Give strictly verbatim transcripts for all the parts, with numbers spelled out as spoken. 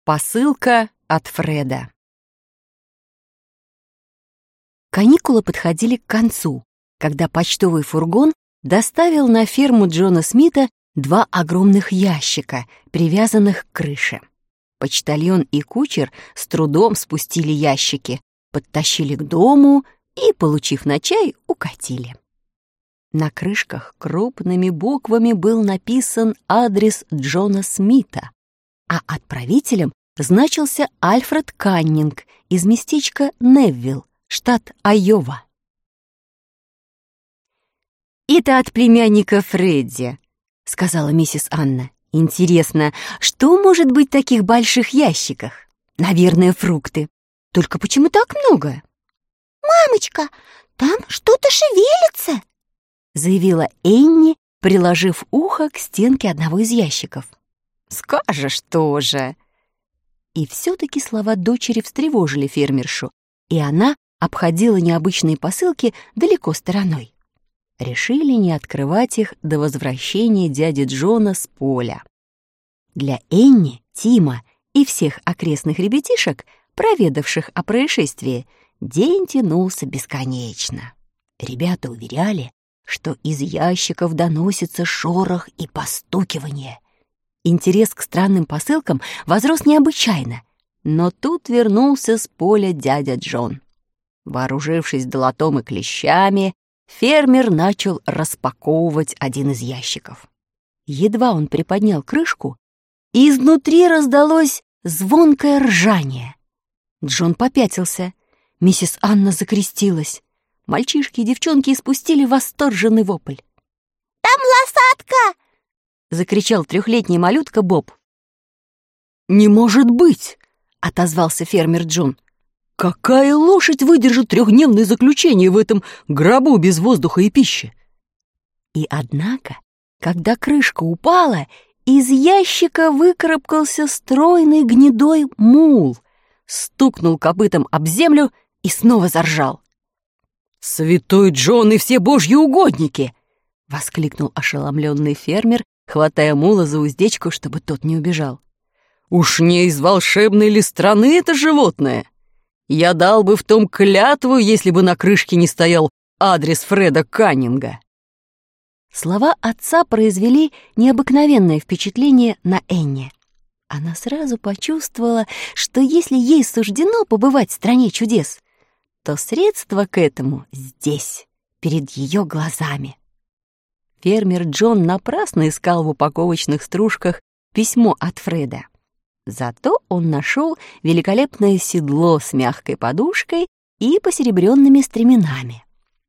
Посылка от Фреда. Каникулы подходили к концу, когда почтовый фургон доставил на ферму Джона Смита два огромных ящика, привязанных к крыше. Почтальон и кучер с трудом спустили ящики, подтащили к дому и, получив на чай, укатили. На крышках крупными буквами был написан адрес Джона Смита, а отправителем значился Альфред Каннинг из местечка Неввилл, штат Айова. «Это от племянника Фредди», — сказала миссис Анна. «Интересно, что может быть в таких больших ящиках? Наверное, фрукты. Только почему так много?» «Мамочка, там что-то шевелится», — заявила Энни, приложив ухо к стенке одного из ящиков. «Скажешь тоже». И все-таки слова дочери встревожили фермершу, и она обходила необычные посылки далеко стороной. Решили не открывать их до возвращения дяди Джона с поля. Для Энни, Тима и всех окрестных ребятишек, проведавших о происшествии, день тянулся бесконечно. Ребята уверяли, что из ящиков доносится шорох и постукивание. Интерес к странным посылкам возрос необычайно, но тут вернулся с поля дядя Джон. Вооружившись долотом и клещами, фермер начал распаковывать один из ящиков. Едва он приподнял крышку, и изнутри раздалось звонкое ржание. Джон попятился, миссис Анна закрестилась. Мальчишки и девчонки испустили восторженный вопль. «Там лошадка!» — закричал трехлетний малютка Боб. «Не может быть!» — отозвался фермер Джон. «Какая лошадь выдержит трехдневное заключение в этом гробу без воздуха и пищи?» И однако, когда крышка упала, из ящика выкарабкался стройный гнедой мул, стукнул копытом об землю и снова заржал. «Святой Джон и все божьи угодники!» — воскликнул ошеломленный фермер, хватая мула за уздечку, чтобы тот не убежал. «Уж не из волшебной ли страны это животное? Я дал бы в том клятву, если бы на крышке не стоял адрес Фреда Каннинга». Слова отца произвели необыкновенное впечатление на Энни. Она сразу почувствовала, что если ей суждено побывать в стране чудес, то средство к этому здесь, перед ее глазами. Фермер Джон напрасно искал в упаковочных стружках письмо от Фреда. Зато он нашел великолепное седло с мягкой подушкой и посеребренными стременами.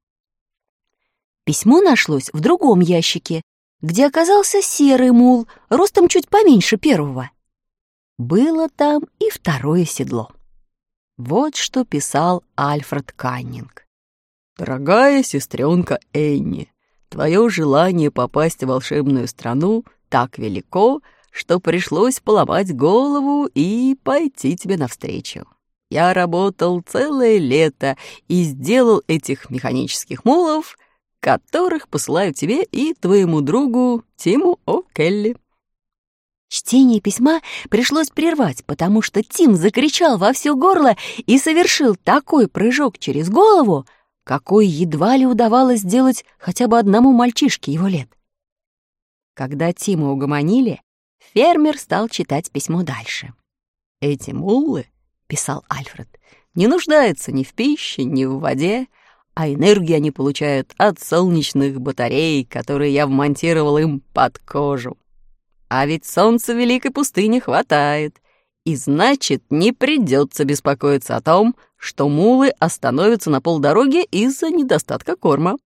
Письмо нашлось в другом ящике, где оказался серый мул, ростом чуть поменьше первого. Было там и второе седло. Вот что писал Альфред Каннинг. «Дорогая сестренка Энни, твое желание попасть в волшебную страну так велико, что пришлось поломать голову и пойти тебе навстречу. Я работал целое лето и сделал этих механических мулов, которых посылаю тебе и твоему другу Тиму О'Келли». Чтение письма пришлось прервать, потому что Тим закричал во все горло и совершил такой прыжок через голову, какой едва ли удавалось сделать хотя бы одному мальчишке его лет. Когда Тима угомонили, фермер стал читать письмо дальше. «Эти муллы, — писал Альфред, — не нуждаются ни в пище, ни в воде, а энергию они получают от солнечных батарей, которые я вмонтировал им под кожу. А ведь солнца в великой пустыне хватает, и значит, не придется беспокоиться о том, что мулы остановятся на полдороге из-за недостатка корма.